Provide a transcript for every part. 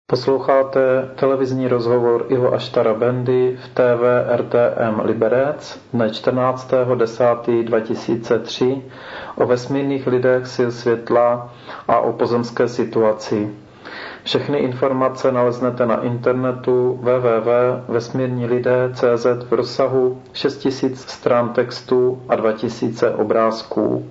Posloucháte televizní rozhovor Ivo Aštara Bendy v TV RTM Liberec dne 14.10.2003 o vesmírných lidech sil světla a o pozemské situaci. Všechny informace naleznete na internetu www.vesmírnilidé.cz v rozsahu 6000 stran textu a 2000 obrázků.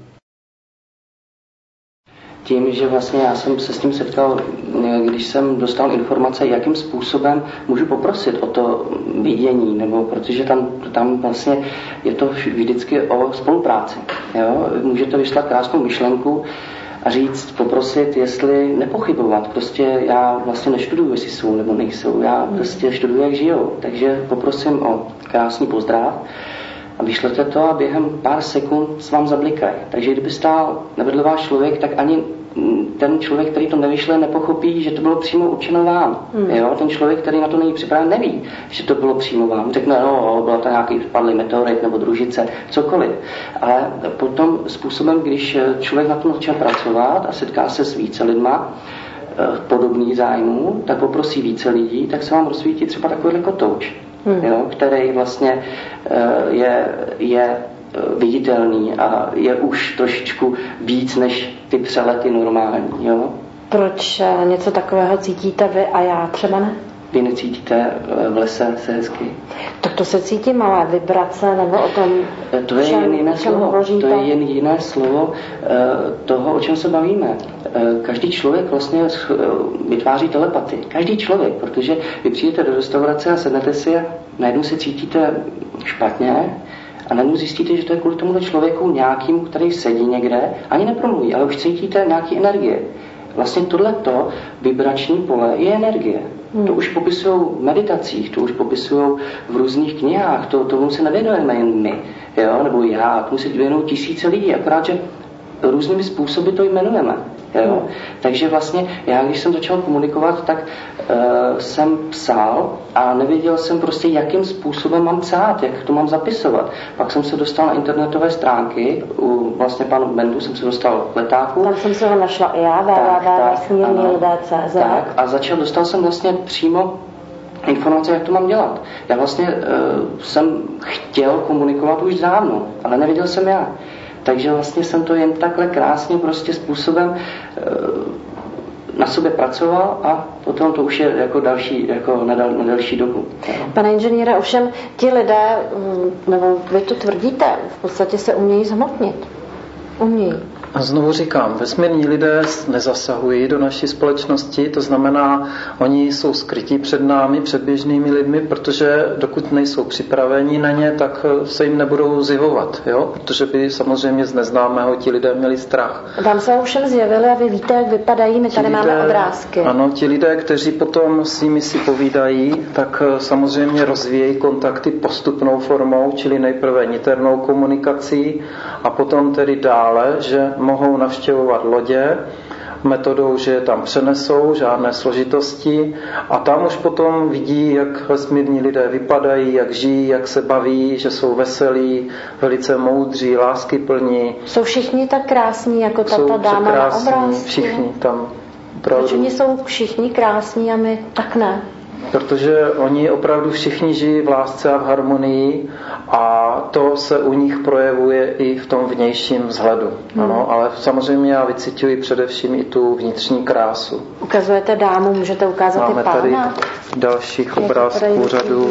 Tím, že vlastně já jsem se s tím setkal, když jsem dostal informace, jakým způsobem můžu poprosit o to vidění, nebo protože tam vlastně je to vždycky o spolupráci. Jo? Můžete vyslat krásnou myšlenku a říct, poprosit, jestli nepochybovat. Prostě já vlastně neštuduju, jestli jsou nebo nejsou. Já prostě študuju, jak žijou. Takže poprosím o krásný pozdrav a vyšlete to a během pár sekund s vám zablikají. Takže kdyby stál nevedle váš člověk, tak ani ten člověk, který to nevyšle, nepochopí, že to bylo přímo určeno vám. Jo? Ten člověk, který na to není připraven, neví, že to bylo přímo vám. Řekne, no, byla to nějaký spadlý meteorit nebo družice, cokoliv. Ale potom způsobem, když člověk na tom začne pracovat a setká se s více lidma podobných zájmů, tak poprosí více lidí, tak se vám rozsvítí třeba takovýhle kotouč, jo? Který vlastně je viditelný a je už trošičku víc než ty přelety normální. Jo? Proč něco takového cítíte vy a já třeba ne? Vy necítíte v lese se hezky? Tak to se cítí malé vibrace nebo o tom, to je jen jiné slovo. To je jen jiné slovo toho, o čem se bavíme. Každý člověk vlastně vytváří telepatii. Každý člověk, protože vy přijdete do restaurace a sednete si a najednou se cítíte špatně, a najednou zjistíte, že to je kvůli tomuhle člověku nějakým, který sedí někde, ani nepromluví, ale už cítíte nějaký energie. Vlastně tohleto vibrační pole je energie. To už popisují v meditacích, to už popisují v různých knihách, tomu se nevěnujeme jen my, jo? Nebo já, tomu se věnují tisíce lidí, akorát, že různými způsoby to jmenujeme. Jo? Takže vlastně já, když jsem začal komunikovat, tak jsem psal a nevěděl jsem prostě, jakým způsobem mám psát, jak to mám zapisovat. Pak jsem se dostal na internetové stránky, u vlastně panu Bendu jsem se dostal k letáku. Tam jsem se ho našla i já, www.vesmírnilidé.cz. Tak, a dostal jsem vlastně přímo informace, jak to mám dělat. Já vlastně jsem chtěl komunikovat už dávno, ale nevěděl jsem jak. Takže vlastně jsem to jen takhle krásně prostě způsobem na sobě pracoval a potom to už je jako další, jako na další dobu. Pane inženýre, ovšem ti lidé, nebo vy to tvrdíte, v podstatě se umějí zhmotnit. Umějí. A znovu říkám, vesmírní lidé nezasahují do naší společnosti, to znamená, oni jsou skryti před námi, před běžnými lidmi, protože dokud nejsou připraveni na ně, tak se jim nebudou zjevovat, jo? Protože by samozřejmě z neznámého ti lidé měli strach. Vám se ovšem zjevili a vy víte, jak vypadají, my tady máme obrázky. Ano, ti lidé, kteří potom s nimi si povídají, tak samozřejmě rozvíjejí kontakty postupnou formou, čili nejprve niternou komunikací a potom tedy dále, že mohou navštěvovat lodě metodou, že je tam přenesou, žádné složitosti a tam už potom vidí, jak vesmírní lidé vypadají, jak žijí, jak se baví, že jsou veselí, velice moudří, láskyplní. Jsou všichni tak krásní, jako tato dáma na obrázku? Všichni tam. Proč oni jsou všichni krásní a my tak ne? Protože oni opravdu všichni žijí v lásce a v harmonii a to se u nich projevuje i v tom vnějším vzhledu. Ano, ale samozřejmě já vycituji především i tu vnitřní krásu. Ukazujete dámu, můžete ukázat Máme i pána? Máme tady dalších obrázků řadu.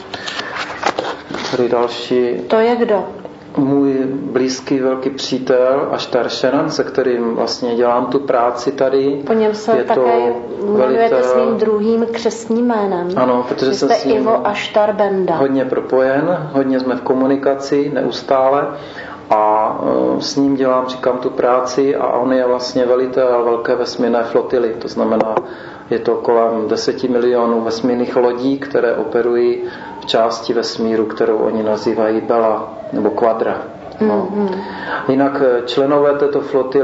Tady další. To je kdo? Můj blízký velký přítel Aštar Sheran, se kterým vlastně dělám tu práci tady. Po něm se je také jmenujete svým druhým křestním jménem. Ano, protože jsem s ním Ivo Aštar Benda. Hodně propojen, hodně jsme v komunikaci neustále a s ním dělám, říkám, tu práci a on je vlastně velitel velké vesmírné flotily, to znamená, je to kolem 10 milionů vesmírných lodí, které operují v části vesmíru, kterou oni nazývají Bela nebo Quadra. No. Jinak členové této flotily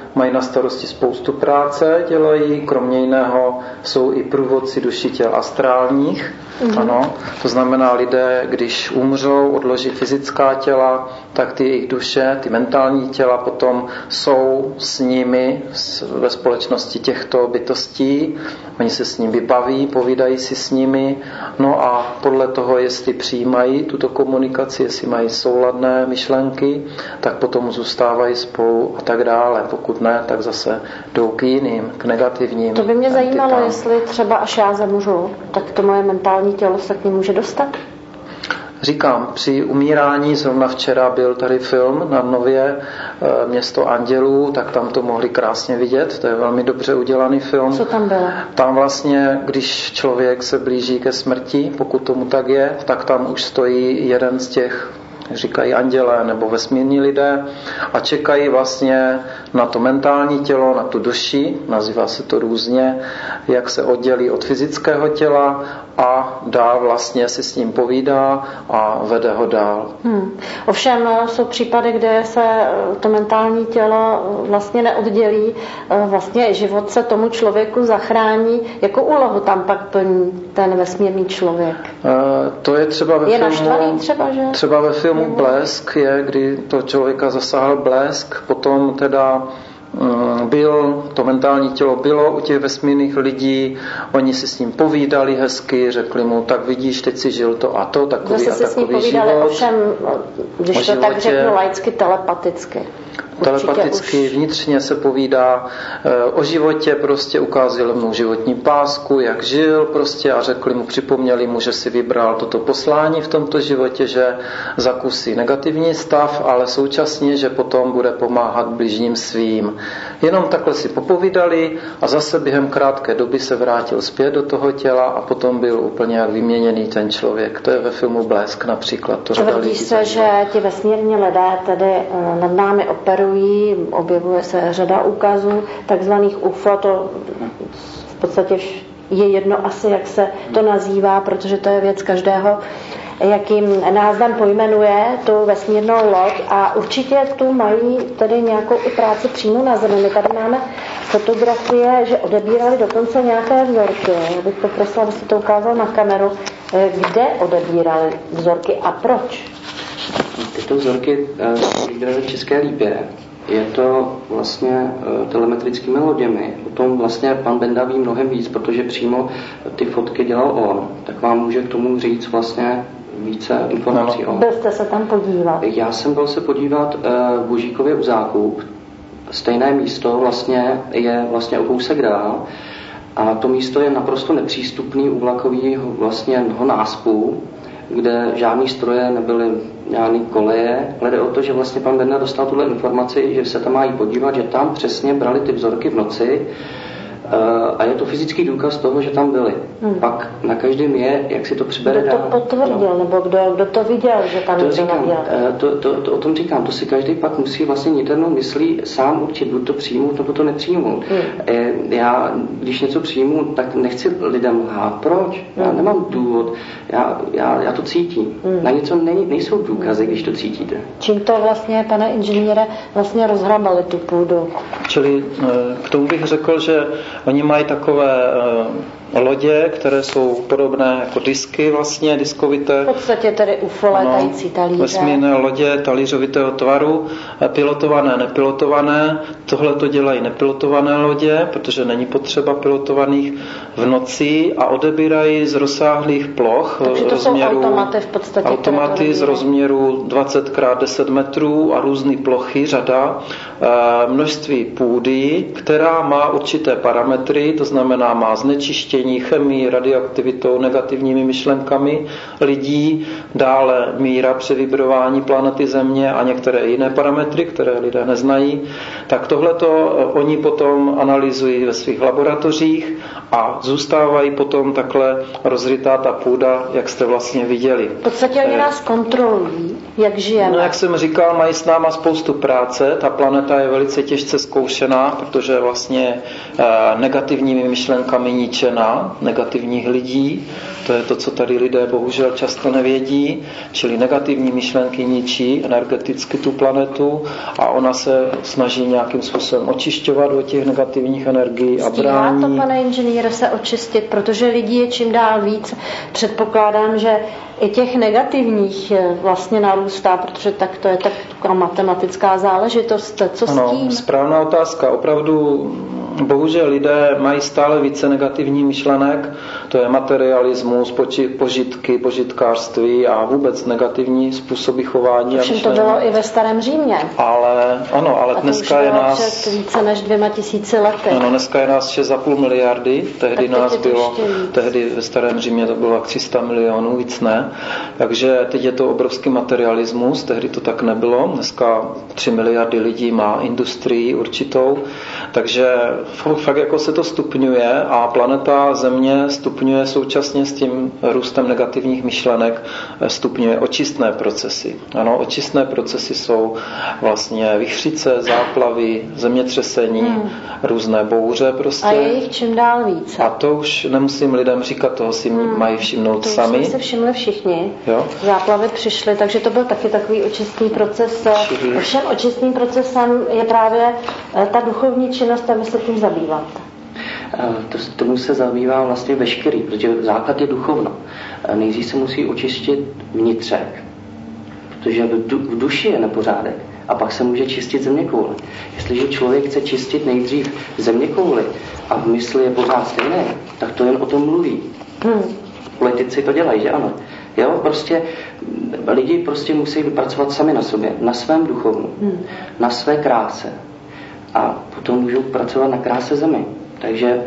mají na starosti spoustu práce, dělají, kromě jiného jsou i průvodci duší těl astrálních. Ano, to znamená lidé, když umřou, odloží fyzická těla, tak ty jejich duše, ty mentální těla potom jsou s nimi ve společnosti těchto bytostí. Oni se s nimi baví, povídají si s nimi, no a podle toho, jestli přijímají tuto komunikaci, jestli mají souladné myšlenky, tak potom zůstávají spolu a tak dále. Pokud ne, tak zase jdou k jiným, k negativním. To by mě zajímalo, jestli třeba až já zemřu, tak to moje mentální tělo se k ní může dostat? Říkám, při umírání, zrovna včera byl tady film na Nově Město andělů, tak tam to mohli krásně vidět, to je velmi dobře udělaný film. Co tam bylo? Tam vlastně, když člověk se blíží ke smrti, pokud tomu tak je, tak tam už stojí jeden z těch, říkají andělé nebo vesmírní lidé a čekají vlastně na to mentální tělo, na tu duši, nazývá se to různě, jak se oddělí od fyzického těla a dál vlastně si s ním povídá a vede ho dál. Ovšem jsou případy, kde se to mentální tělo vlastně neoddělí, vlastně život se tomu člověku zachrání. Jakou úlohu tam pak plní ten vesmírný člověk? To je třeba ve filmu, naštvaný třeba, že? Třeba ve filmu Blesk je, kdy to člověka zasáhl blesk, potom teda to mentální tělo bylo u těch vesmírných lidí, oni si s ním povídali hezky, řekli mu, tak vidíš, teď si žil to a to, takový zase a takový si s ním povídali, život. Ovšem, když to tak řeknu laicky, telepaticky. Telepaticky vnitřně se povídá o životě, prostě ukázali mu životní pásku, jak žil prostě a řekli mu, připomněli mu, že si vybral toto poslání v tomto životě, že zakusí negativní stav, ale současně, že potom bude pomáhat bližním svým. Jenom takhle si popovídali a zase během krátké doby se vrátil zpět do toho těla a potom byl úplně jak vyměněný ten člověk. To je ve filmu Blesk například. Tvrdí se, že ti vesmírní lidé tedy nad námi operují, objevuje se řada úkazů takzvaných UFO, to v podstatě je jedno asi, jak se to nazývá, protože to je věc každého, jakým názdem pojmenuje tu vesmírnou loď a určitě tu mají tedy nějakou i práci přímo na Zemi. My tady máme fotografie, že odebírali dokonce nějaké vzorky. Já bych poprosila, abyste to ukázal na kameru. Kde odebírali vzorky a proč? Tyto vzorky odebírali v České Lípě. Je to vlastně telemetrickými loděmi. O tom vlastně pan Benda ví mnohem víc, protože přímo ty fotky dělal on. Tak vám může k tomu říct vlastně více informací. Byl jste se tam podívat? Já jsem byl se podívat v Božíkově u Zákup. Stejné místo vlastně je vlastně o kousek dál. A to místo je naprosto nepřístupný u vlakového vlastně náspu, kde žádný stroje nebyly, žádný koleje, ale jde o to, že vlastně pan Benda dostal tuhle informaci, že se tam mají podívat, že tam přesně brali ty vzorky v noci a je to fyzický důkaz toho, že tam byli. Pak na každém je, jak si to přibere dál. Kdo to potvrdil, nebo kdo to viděl, že tam to říkám, to o tom říkám, to si každý pak musí vlastně niternou myslí sám určit, buď to přijmout, nebo to nepřijmout. Já, když něco přijmu, tak nechci lidem lhát. Proč? Já nemám důvod, já to cítím. Na něco nejsou důkazy, když to cítíte. Čím to vlastně, pane inženýre, vlastně rozhrabali tu půdu? Čili k tomu bych řekl, že oni mají takové lodě, které jsou podobné jako disky vlastně, diskovité. V podstatě tedy UFO létající talíře. Vesmírné lodě talířovitého tvaru, pilotované, nepilotované. Tohle to dělají nepilotované lodě, protože není potřeba pilotovaných v noci a odebírají z rozsáhlých ploch rozměru, automaty v podstatě. Automaty z rozměru 20x10 metrů a různé plochy, řada, množství půdy, která má určité parametry, to znamená má znečištění, chemii, radioaktivitou, negativními myšlenkami lidí, dále míra převibrování planety Země a některé jiné parametry, které lidé neznají, tak tohleto oni potom analyzují ve svých laboratořích a zůstávají potom takhle rozrytá ta půda, jak jste vlastně viděli. V podstatě oni nás kontrolují, jak žijeme. No, jak jsem říkal, mají s náma spoustu práce, ta planeta je velice těžce zkoušená, protože vlastně negativními myšlenkami ničená, skupina negativních lidí, to je to, co tady lidé bohužel často nevědí, čili negativní myšlenky ničí energeticky tu planetu a ona se snaží nějakým způsobem očišťovat od těch negativních energií a brání. Stíhá to, pane inženýre, se očistit, protože lidí je čím dál víc. Předpokládám, že i těch negativních vlastně narůstá, protože tak to je taková matematická záležitost. Co s tím? Správná otázka. Opravdu bohužel lidé mají stále více negativních myšlenek, to je materialismus, požitky, požitkářství a vůbec negativní způsoby chování. Všem to bylo i ve Starém Římě. Ale dneska je nás před více než 2000 lety. Ano, dneska je nás 6,5 miliardy, tehdy nás bylo, tehdy ve Starém Římě to bylo 300 milionů, víc ne. Takže teď je to obrovský materialismus, tehdy to tak nebylo. Dneska 3 miliardy lidí má industrii určitou, takže fakt jako se to stupňuje a planeta Země stupňuje současně s tím růstem negativních myšlenek, stupňuje očistné procesy. Ano, očistné procesy jsou vlastně vichřice, záplavy, zemětřesení, různé bouře prostě. A je jich čím dál více. A to už nemusím lidem říkat, toho si mají všimnout to sami. To si všimli všichni. Jo? Záplavy přišly, takže to byl taky takový očistný proces. Ovšem očistným procesem je právě ta duchovní činnost a vy se tím zabývat. Tomu se zabývá vlastně veškerý, protože základ je duchovno. Nejdřív se musí očistit vnitřek, protože v duši je nepořádek a pak se může čistit zeměkoule. Jestliže člověk chce čistit nejdřív zeměkouli a v mysli je pořád stejné, tak to jen o tom mluví. Politici to dělají, že ano? Jo, prostě lidi prostě musí vypracovat sami na sobě, na svém duchovnu, na své kráse a potom můžou pracovat na kráse zemi. Takže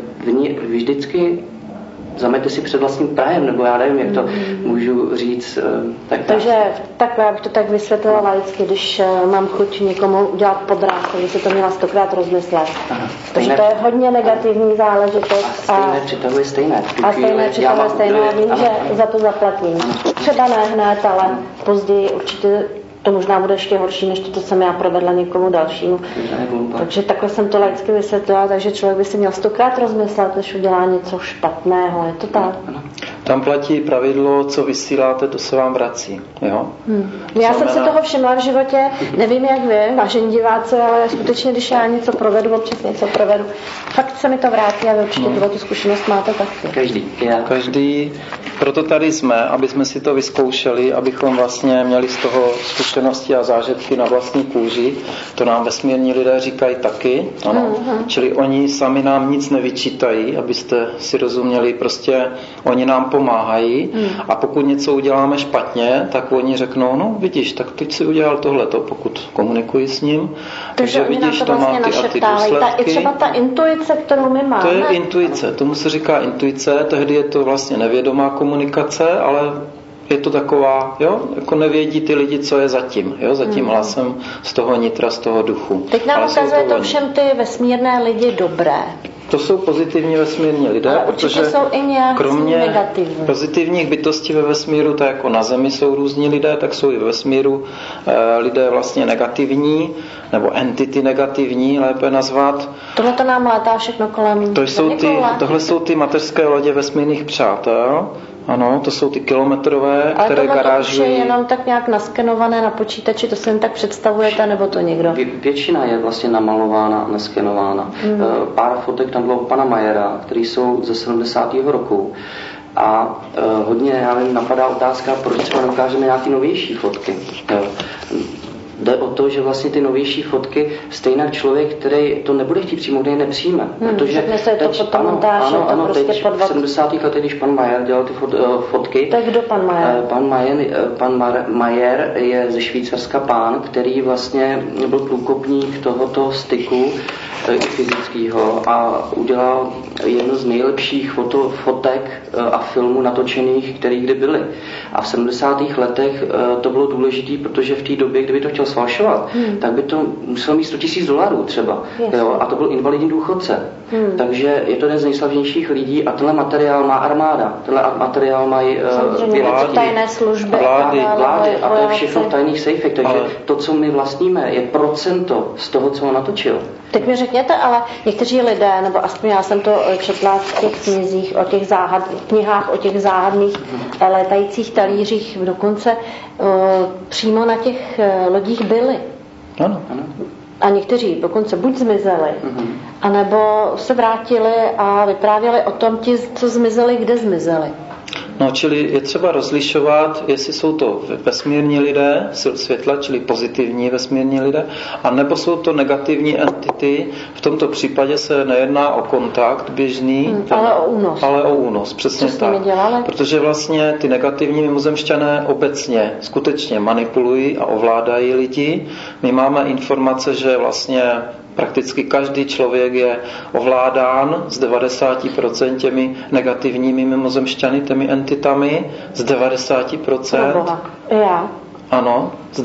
vždycky zamete si před vlastním prahem, nebo já nevím, jak to můžu říct. Takže takhle, abych to tak vysvětlila laicky, když mám chuť někomu udělat podráz, takže si to měla 100krát rozmyslet. Takže to je hodně negativní záležitost. A stejné přitahuje stejné. A stejné přitahuje stejné. Vím, že za to zaplatím. Třeba ne hned, ale později určitě to možná bude ještě horší, než to, co jsem já provedla někomu dalšímu. Takže takhle jsem to laicky vysvětlila, takže člověk by si měl 100krát rozmyslet, než udělá něco špatného. Je to tak? Tam platí pravidlo, co vysíláte, to se vám vrací. Jo? Já jsem si toho všimla v životě, nevím jak vy, vážení diváci, ale skutečně, když já něco provedu, občas něco provedu, fakt se mi to vrátí a vy určitě tu zkušenost máte taky. Každý. Proto tady jsme, aby jsme si to vyzkoušeli, abychom vlastně měli z toho zkušenosti a zážitky na vlastní kůži. To nám vesmírní lidé říkají taky. Ano. Čili oni sami nám nic nevyčítají, abyste si rozuměli, prostě oni nám pomáhají a pokud něco uděláme špatně, tak oni řeknou, no vidíš, tak teď si udělal tohleto, pokud komunikuji s ním. Takže vidíš, to má ty a ty důsledky. I třeba ta intuice, kterou my máme. To je intuice, tomu se říká intuice, tehdy je to vlastně nevědomá komunikace, ale je to taková, jo, jako nevědí ty lidi, co je zatím, jo, za tím hlasem z toho nitra, z toho duchu. Teď nám ukazuje to všem ty vesmírné lidi dobré. To jsou pozitivní vesmírní lidé, ale protože jsou i kromě negativní. Pozitivních bytostí ve vesmíru, tak jako na Zemi jsou různí lidé, tak jsou i ve vesmíru lidé vlastně negativní, nebo entity negativní, lépe nazvat. Tohle to nám létá všechno kolem. Tohle jsou ty mateřské lodě vesmírných přátel. Ano, to jsou ty kilometrové, ale které garážují. Ale je jenom tak nějak naskenované na počítači, to si jen tak představujete, nebo to někdo? Většina je vlastně namalována, naskenována. Pár fotek tam bylo pana Mayera, který jsou ze 70. roku. A hodně, já nevím, napadá otázka, proč třeba neukážeme nějaké novější fotky. Jde o to, že vlastně ty novější fotky stejně člověk, který to nebude chtít přijmout, je nepřijme. Protože teď, ano, teď v 70. letech, když pan Mayer dělal ty fotky. Tak kdo pan Mayer? Pan Mayer je ze Švýcarska pán, který vlastně byl průkopník tohoto styku fyzického a udělal jedno z nejlepších fotek a filmů natočených, které kdy byly. A v 70. letech to bylo důležité, protože v té době, kdyby to chtěl sfalšovat, tak by to muselo mít $100,000 třeba. Jo? A to byl invalidní důchodce. Takže je to jeden z nejslavnějších lidí a tenhle materiál má armáda. Tenhle materiál mají tajné služby. Vlády. A to je všechno v tajných sejfech. Takže to, co my vlastníme, je procento z toho, co on natočil. Teď mi řekněte, ale někteří lidé, nebo aspoň já jsem to četla v těch knihách o těch záhadných létajících talířích, dokonce přímo na těch lodích byli. Ano. A někteří dokonce buď zmizeli, anebo se vrátili a vyprávěli o tom, ti, co zmizeli, kde zmizeli. No, čili je třeba rozlišovat, jestli jsou to vesmírní lidé, sil světla, čili pozitivní vesmírní lidé, a nebo jsou to negativní entity. V tomto případě se nejedná o kontakt běžný, ale o únos. Přesně tak. Protože vlastně ty negativní mimozemšťané obecně skutečně manipulují a ovládají lidi. My máme informace, že vlastně prakticky každý člověk je ovládán z 90% těmi negativními mimozemšťany, těmi entitami, z 90%. Ano, z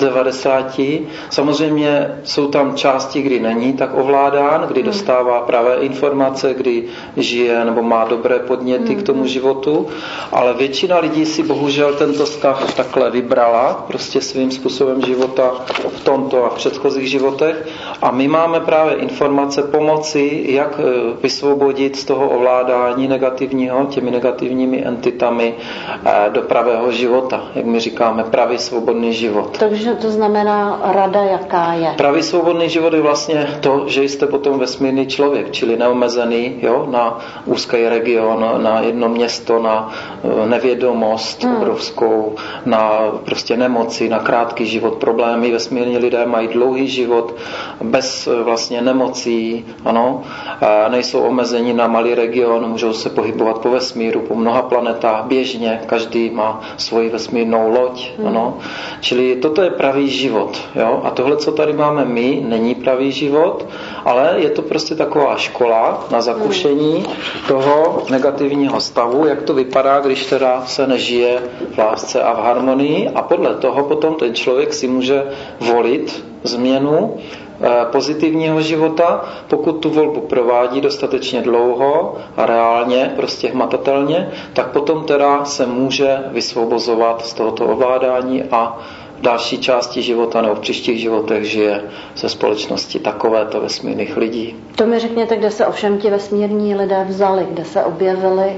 90. Samozřejmě jsou tam části, kdy není tak ovládán, kdy dostává pravé informace, kdy žije nebo má dobré podněty k tomu životu, ale většina lidí si bohužel tento stav takhle vybrala prostě svým způsobem života v tomto a v předchozích životech a my máme právě informace pomoci, jak vysvobodit z toho ovládání negativního, těmi negativními entitami do pravého života, jak my říkáme, pravý svobodný život. Takže to znamená rada, jaká je? Pravý svobodný život je vlastně to, že jste potom vesmírný člověk, čili neomezený, jo, na úzký region, na jedno město, na nevědomost obrovskou, na prostě nemoci, na krátký život, problémy. Vesmírní lidé mají dlouhý život bez vlastně nemocí, ano, nejsou omezeni na malý region, můžou se pohybovat po vesmíru, po mnoha planetách běžně, každý má svoji vesmírnou loď, ano. Čili toto je pravý život. Jo? A tohle, co tady máme my, není pravý život, ale je to prostě taková škola na zakušení toho negativního stavu, jak to vypadá, když teda se nežije v lásce a v harmonii a podle toho potom ten člověk si může volit změnu pozitivního života, pokud tu volbu provádí dostatečně dlouho a reálně, prostě hmatatelně, tak potom teda se může vysvobozovat z tohoto ovládání a v další části života nebo v příštích životech žije ze společnosti takovéto vesmírných lidí. To mi řekněte, kde se ovšem ti vesmírní lidé vzali, kde se objevili.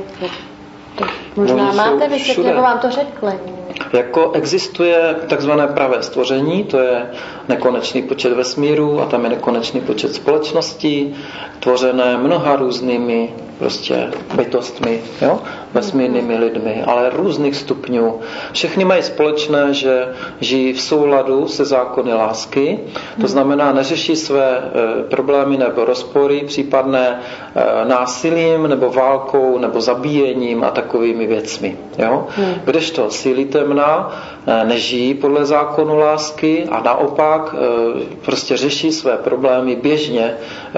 To možná máte vysvětlit, nebo vám to řekli. Jako existuje takzvané pravé stvoření, to je nekonečný počet vesmírů a tam je nekonečný počet společností, tvořené mnoha různými prostě bytostmi, jo? Vesmírnými lidmi, ale různých stupňů. Všechny mají společné, že žijí v souladu se zákony lásky, to znamená neřeší své problémy nebo rozpory, případné násilím nebo válkou nebo zabíjením a takovými věcmi. Jo? Kdežto síly temna nežijí podle zákonu lásky a naopak prostě řeší své problémy běžně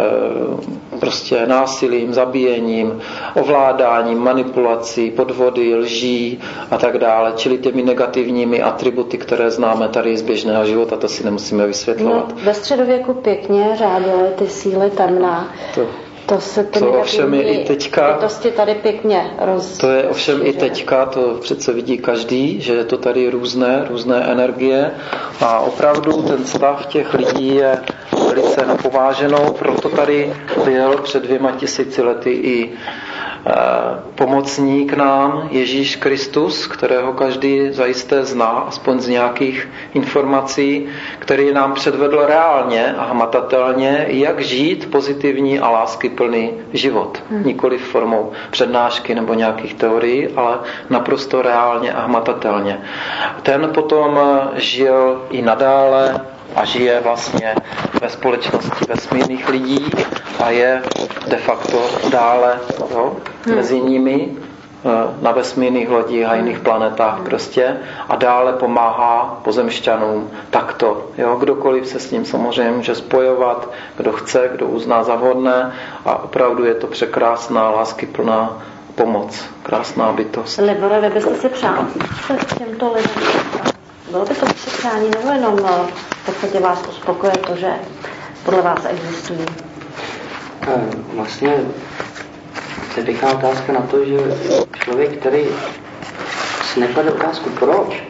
prostě násilím, zabíjením, ovládáním, manipulací, podvody, lží a tak dále, čili těmi negativními atributy, které známe tady z běžného života, to si nemusíme vysvětlovat. No, ve středověku pěkně řádily ty síly temná. To se ty negativní bytosti tady pěkně To je ovšem i teďka, to přece vidí každý, že je to tady různé energie a opravdu ten stav těch lidí je velice napováženou, proto tady byl před 2000 lety i pomocník nám, Ježíš Kristus, kterého každý zajisté zná, aspoň z nějakých informací, který nám předvedl reálně a hmatatelně, jak žít pozitivní a láskyplný život. Nikoliv formou přednášky nebo nějakých teorií, ale naprosto reálně a hmatatelně. Ten potom žil i nadále a žije vlastně ve společnosti vesmírných lidí a je de facto dále mezi nimi na vesmírných lodích a jiných planetách prostě a dále pomáhá pozemšťanům takto. Jo? Kdokoliv se s ním samozřejmě může spojovat, kdo chce, kdo uzná za vhodné a opravdu je to překrásná, láskyplná pomoc, krásná bytost. Libore, vy byste si přál se těmto lidem Bylo by to vaše přání, nebo jenom v podstatě vás uspokojuje to, že podle vás existují? Vlastně je pěkná otázka na to, že člověk, který si neklade otázku proč,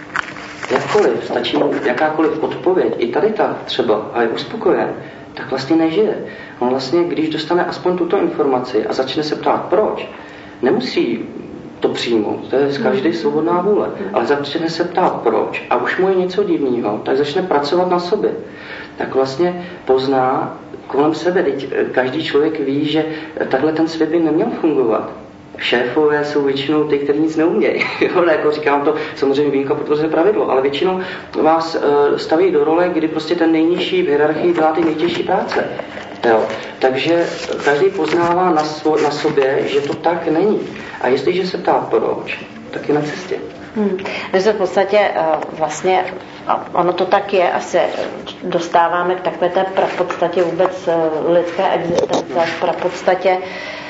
jakkoliv, stačí jakákoliv odpověď, i tady ta třeba, a je uspokojen, tak vlastně nežije. On vlastně, když dostane aspoň tuto informaci a začne se ptát proč, nemusí to přijmout, to je z každé svobodná vůle, ale začne se ptát proč a už mu je něco divného, tak začne pracovat na sobě. Tak vlastně pozná kolem sebe, teď každý člověk ví, že takhle ten svět by neměl fungovat. Šéfové jsou většinou ty, kteří nic neumějí. Jako říkám to, samozřejmě výjimka potvrzuje pravidlo, ale většinou vás staví do role, kdy prostě ten nejnižší v hierarchii dělá ty nejtěžší práce. Jo. Takže každý poznává na sobě, že to tak není. A jestliže se ptá proč, tak je na cestě. Takže v podstatě vlastně, ono to tak je, asi dostáváme k takové té prapodstatě vůbec lidské existence, prapodstatě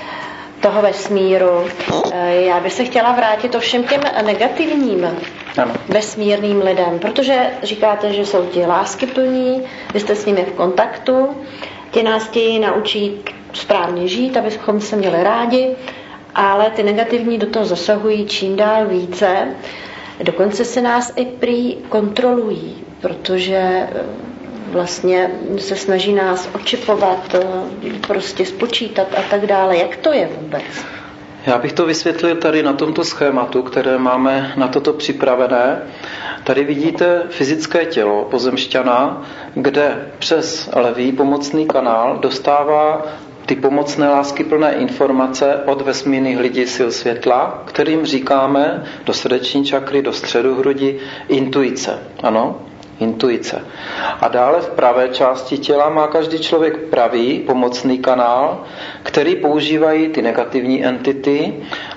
toho vesmíru. Já bych se chtěla vrátit ovšem těm negativním vesmírným lidem, protože říkáte, že jsou ti láskyplní, vy jste s nimi v kontaktu, ti nás chtějí naučit správně žít, abychom se měli rádi, ale ty negativní do toho zasahují čím dál více. Dokonce se nás i prý kontrolují, protože vlastně se snaží nás očipovat, prostě spočítat a tak dále. Jak to je vůbec? Já bych to vysvětlil tady na tomto schématu, které máme na toto připravené. Tady vidíte fyzické tělo pozemšťana, kde přes levý pomocný kanál dostává ty pomocné láskyplné informace od vesmírných lidí sil světla, kterým říkáme do srdeční čakry, do středu hrudi intuice. Ano? Intuice. A dále v pravé části těla má každý člověk pravý pomocný kanál, který používají ty negativní entity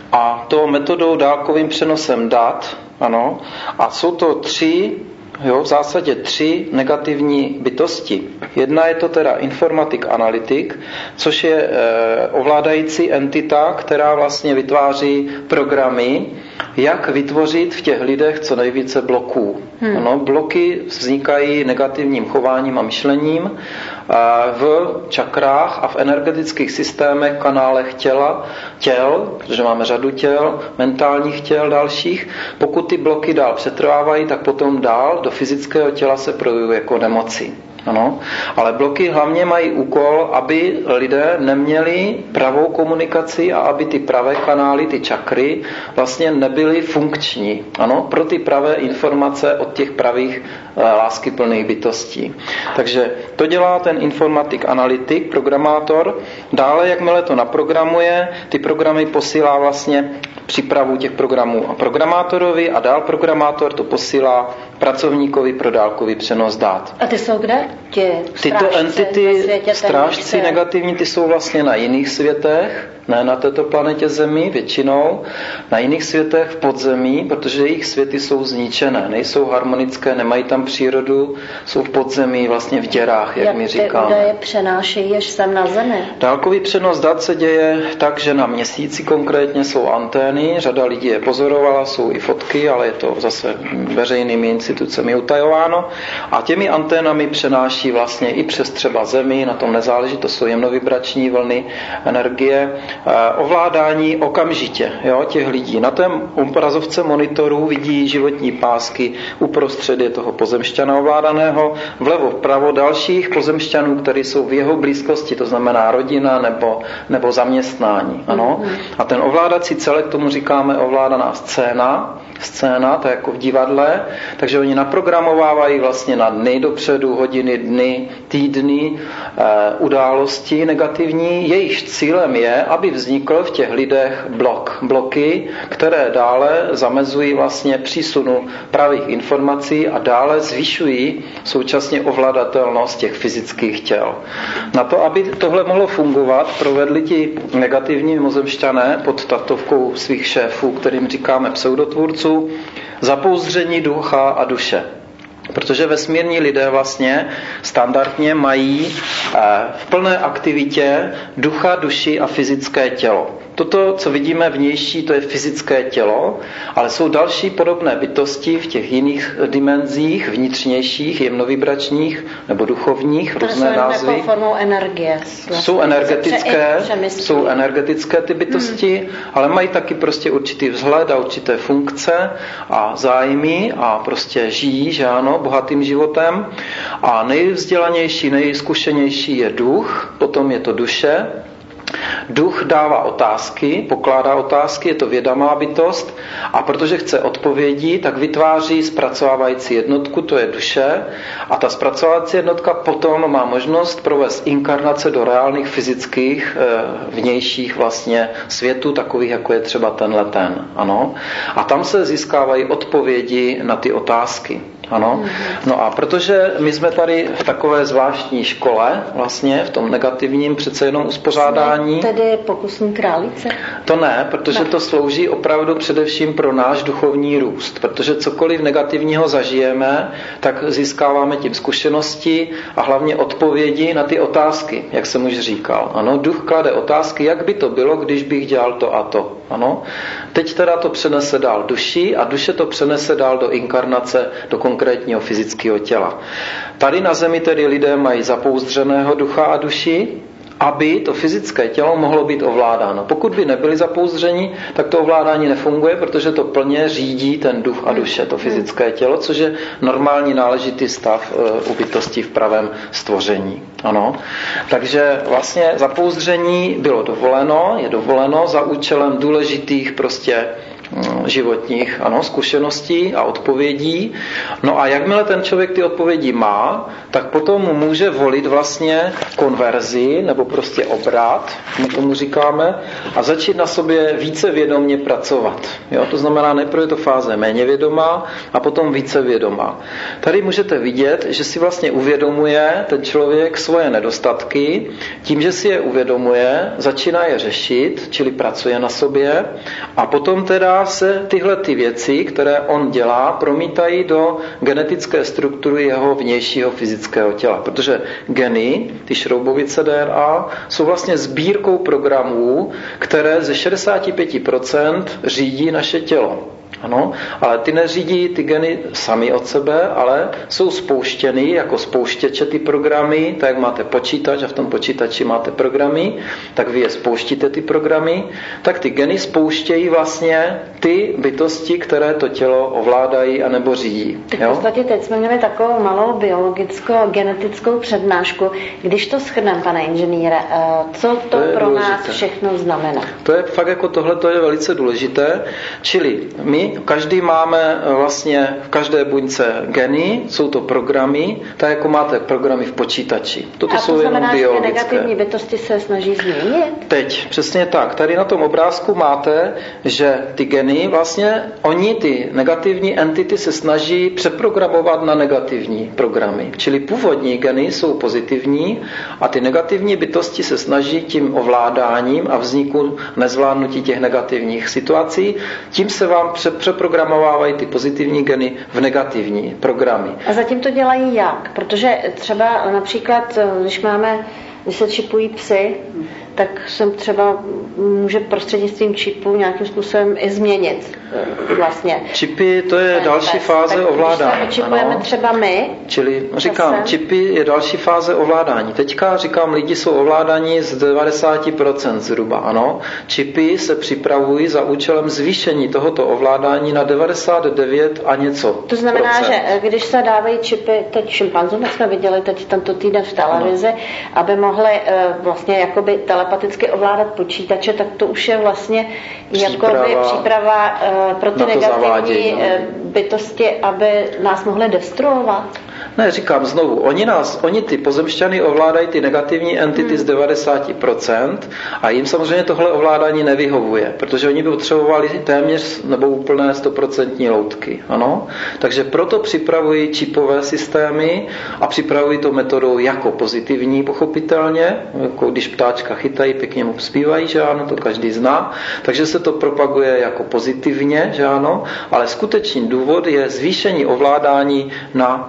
a to metodou dálkovým přenosem dat. Ano. A jsou to v zásadě tři negativní bytosti. Jedna je to teda informatik analytik, což je ovládající entita, která vlastně vytváří programy, jak vytvořit v těch lidech co nejvíce bloků. Ano, bloky vznikají negativním chováním a myšlením v čakrách a v energetických systémech, kanálech těl, protože máme řadu těl, mentálních těl dalších. Pokud ty bloky dál přetrvávají, tak potom dál do fyzického těla se projevují jako nemoci. Ano, ale bloky hlavně mají úkol, aby lidé neměli pravou komunikaci a aby ty pravé kanály, ty čakry, vlastně nebyly funkční. Ano, pro ty pravé informace od těch pravých láskyplných bytostí. Takže to dělá ten informatik analytik, programátor. Dále, jakmile to naprogramuje, ty programy posílá vlastně přípravu těch programů a programátorovi a dál programátor to posílá pracovníkovi pro dálkový přenos dat. A ty jsou kde? Tyto entity, strážci negativní, ty jsou vlastně na jiných světech, ne na této planetě Zemi většinou, na jiných světech v podzemí, protože jejich světy jsou zničené, nejsou harmonické, nemají tam přírodu, jsou v podzemí, vlastně v děrách, jak my říkáme. Jak ty údaje přenášejí až sem na Zemi? Dálkový přenos dat se děje tak, že na Měsíci konkrétně jsou antény, řada lidí je pozorovala, jsou i fotky, ale je to zase veřejnými institucemi utajováno a těmi anténami přenáší vlastně i přes třeba Zemi, na tom nezáleží, to jsou jemnovibrační vlny energie, ovládání okamžitě těch lidí. Na té obrazovce monitorů vidí životní pásky, uprostřed je toho pozemšťana ovládaného, vlevo vpravo dalších pozemšťanů, kteří jsou v jeho blízkosti, to znamená rodina nebo zaměstnání. Ano? A ten ovládací celek, tomu říkáme ovládaná scéna, to je jako v divadle, takže oni naprogramovávají vlastně na dny dopředu, hodiny, dny, týdny, události negativní. Jejich cílem je, aby vznikl v těch lidech bloky, které dále zamezují vlastně přísunu pravých informací a dále zvyšují současně ovladatelnost těch fyzických těl. Na to, aby tohle mohlo fungovat, provedli ti negativní mimozemšťané pod taktovkou svých šéfů, kterým říkáme pseudotvůrců, zapouzdření ducha a duše. Protože vesmírní lidé vlastně standardně mají v plné aktivitě ducha, duši a fyzické tělo. Toto, co vidíme vnější, to je fyzické tělo, ale jsou další podobné bytosti v těch jiných dimenzích, vnitřnějších, jemnovibračních nebo duchovních, různé názvy. Jako formou energie. Jsou energetické ty bytosti, ale mají taky prostě určitý vzhled a určité funkce a zájmy a prostě žijí, že ano, bohatým životem. A nejvzdělanější, nejzkušenější je duch, potom je to duše. Duch dává otázky, pokládá otázky, je to vědomá bytost a protože chce odpovědi, tak vytváří zpracovávající jednotku, to je duše, a ta zpracovávací jednotka potom má možnost provést inkarnace do reálných fyzických vnějších vlastně světů, takových jako je třeba ten. Ano? A tam se získávají odpovědi na ty otázky. Ano. No a protože my jsme tady v takové zvláštní škole, vlastně v tom negativním přece jenom uspořádání. Tedy pokusní králíce? To ne, protože to slouží opravdu především pro náš duchovní růst. Protože cokoliv negativního zažijeme, tak získáváme tím zkušenosti a hlavně odpovědi na ty otázky, jak jsem už říkal. Ano, duch klade otázky, jak by to bylo, když bych dělal to a to. Ano. Teď teda to přenese dál duši a duše to přenese dál do inkarnace, do konkrétního fyzického těla. Tady na zemi tedy lidé mají zapouzdřeného ducha a duši, aby to fyzické tělo mohlo být ovládáno. Pokud by nebyli zapouzdřeni, tak to ovládání nefunguje, protože to plně řídí ten duch a duše, to fyzické tělo, což je normální náležitý stav u bytosti v pravém stvoření. Ano. Takže vlastně zapouzdření bylo dovoleno, je dovoleno za účelem důležitých prostě životních zkušeností a odpovědí. No a jakmile ten člověk ty odpovědi má, tak potom může volit vlastně konverzi nebo prostě obrat, my tomu říkáme, a začít na sobě více vědomě pracovat. Jo? To znamená, nejprve je to fáze méně vědomá a potom více vědomá. Tady můžete vidět, že si vlastně uvědomuje ten člověk svoje nedostatky, tím, že si je uvědomuje, začíná je řešit, čili pracuje na sobě a potom teda se tyhle ty věci, které on dělá, promítají do genetické struktury jeho vnějšího fyzického těla. Protože geny, ty šroubovice DNA, jsou vlastně sbírkou programů, které ze 65% řídí naše tělo. Ano, ale ty neřídí ty geny sami od sebe, ale jsou spouštěny jako spouštěče ty programy, tak jak máte počítač a v tom počítači máte programy, tak vy je spouštíte ty programy, tak ty geny spouštějí vlastně ty bytosti, které to tělo ovládají anebo řídí. Tak v podstatě teď jsme měli takovou malou biologicko-genetickou přednášku. Když to shrneme, pane inženýre, co to pro důležité. Nás všechno znamená? To je fakt jako tohle, to je velice důležité, čili my každý máme vlastně v každé buňce geny, jsou to programy, tak jako máte programy v počítači. Toto to jsou jenom biologické. A to negativní bytosti se snaží změnit? Teď, přesně tak. Tady na tom obrázku máte, že ty geny vlastně, oni ty negativní entity se snaží přeprogramovat na negativní programy. Čili původní geny jsou pozitivní a ty negativní bytosti se snaží tím ovládáním a vzniku nezvládnutí těch negativních situací, tím se vám přeprogramovávají ty pozitivní geny v negativní programy. A zatím to dělají jak? Protože třeba například, když se čipují psy, tak se třeba může prostřednictvím čipu nějakým způsobem i změnit vlastně. Čipy, to je další fáze ovládání. Když se čipujeme třeba my. Čili říkám, čipy je další fáze ovládání. Teďka říkám, lidi jsou ovládáni z 90% zhruba, ano. Čipy se připravují za účelem zvýšení tohoto ovládání na 99 a něco. To znamená, že když se dávají čipy, teď šimpanzům, jsme viděli teď tento týden v televizi, aby mohli vlastně jakoby telepaticky ovládat počítače, tak to už je vlastně příprava pro ty negativní bytosti, aby nás mohly destruovat. Ne, říkám znovu, oni ty pozemšťany ovládají ty negativní entity z 90% a jim samozřejmě tohle ovládání nevyhovuje, protože oni by potřebovali téměř nebo úplné 100% loutky. Ano? Takže proto připravují čipové systémy a připravují to metodou jako pozitivní, pochopitelně, jako když ptáčka chytají, pěkně mu zpívají, že ano, to každý zná, takže se to propaguje jako pozitivně, že ano, ale skutečný důvod je zvýšení ovládání na skutečný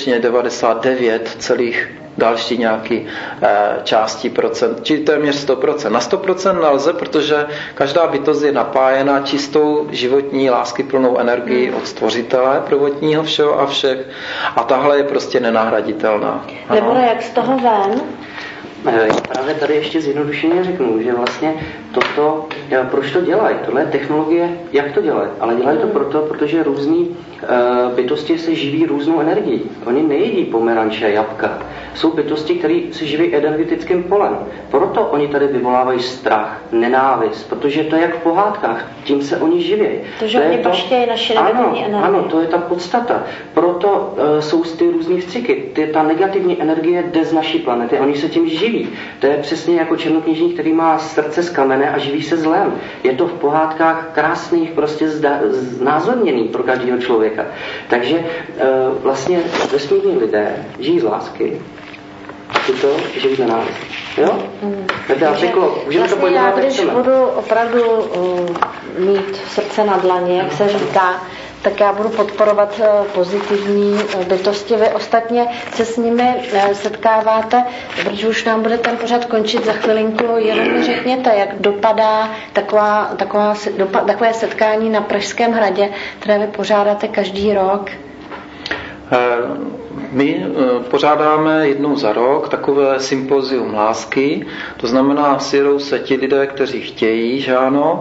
skutečně 99 celých další nějaký části procent, či téměř 100%. Na 100% nelze, protože každá bytost je napájena čistou životní láskyplnou energií od stvořitele prvotního všeho a všech a tahle je prostě nenahraditelná. Nebo jak z toho ven? Já právě tady ještě zjednodušeně řeknu, že vlastně toto, proč to dělají? Tohle je technologie, jak to dělají? Ale dělají to proto, protože různý bytosti se živí různou energií. Oni nejedí pomeranče, jabka. Jsou bytosti, které se živí energetickým polem. Proto oni tady vyvolávají strach, nenávist, protože to je jak v pohádkách, tím se oni živí. Protože oni poštějí naše negativní energie. Ano, to je ta podstata. Proto jsou ty různý vstřiky. Ta negativní energie jde z naší planety, oni se tím živí. To je přesně jako černokněžník, který má srdce z kamene a živí se zlem. Je to v pohádkách krásných, prostě znázorněný pro každého člověka. Takže vlastně vesmírní lidé žijí z lásky. Tyto žijí z nenávist. Jo? Vlastně já, když budu opravdu mít srdce na dlani, jak se říká, tak já budu podporovat pozitivní bytosti. Vy ostatně se s nimi setkáváte, protože už nám bude ten pořad končit za chvilinku. Jenom mi řekněte, jak dopadá takové setkání na Pražském hradě, které vy pořádáte každý rok. My pořádáme jednou za rok takové sympozium lásky, to znamená, sjedou se ti lidé, kteří chtějí, že ano,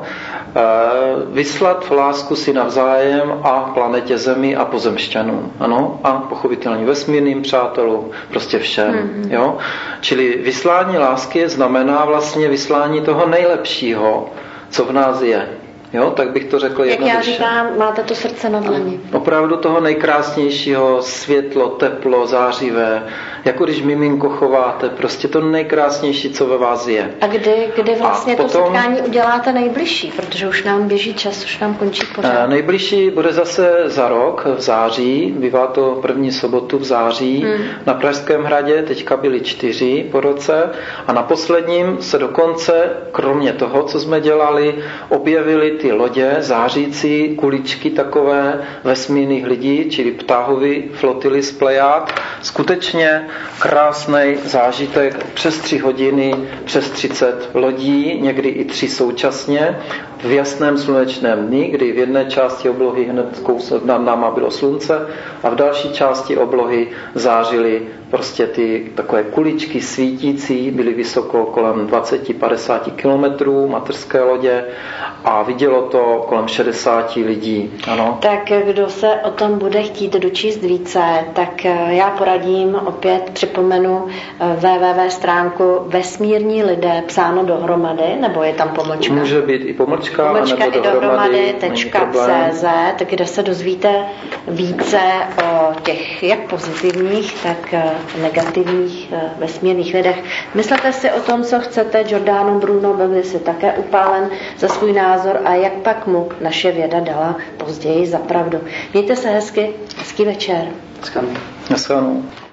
vyslat lásku si navzájem a planetě Zemi a pozemšťanům, ano, a pochopitelně vesmírným přátelům, prostě všem, jo. Čili vyslání lásky znamená vlastně vyslání toho nejlepšího, co v nás je. Jo, tak bych to řekl jednoduše. Jak já říkám, máte to srdce na dlani. Opravdu toho nejkrásnějšího, světlo, teplo, zářivé, jako když miminko chováte, prostě to nejkrásnější, co ve vás je. A kdy vlastně to setkání uděláte nejbližší, protože už nám běží čas, už nám končí pořád. Nejbližší bude zase za rok, v září, bývá to první sobotu v září, na Pražském hradě, teďka byly 4 po roce a na posledním se dokonce, kromě toho, co jsme dělali, objevily ty lodě, zářící kuličky takové vesmírných lidí, čili ptáhovy flotily z Plejád. Skutečně krásný zážitek, přes 3 hodiny, přes 30 lodí, někdy i 3 současně, v jasném slunečném dni, kdy v jedné části oblohy hned nad náma bylo slunce a v další části oblohy zářily prostě ty takové kuličky svítící, byly vysoko kolem 20-50 kilometrů mateřské lodě a vidělo to kolem 60 lidí. Ano. Tak kdo se o tom bude chtít dočíst více, tak já poradím, opět připomenu www.stránku Vesmírní lidé psáno dohromady, nebo je tam pomlčka? Může být i pomlčka i dohromady.cz, kde se dozvíte více o těch jak pozitivních, tak negativních vesmírných lidech. Myslete si o tom, co chcete. Giordano Bruno byl si také upálen za svůj názor a jak pak mu naše věda dala později za pravdu. Mějte se hezky, hezký večer. Naschledanou.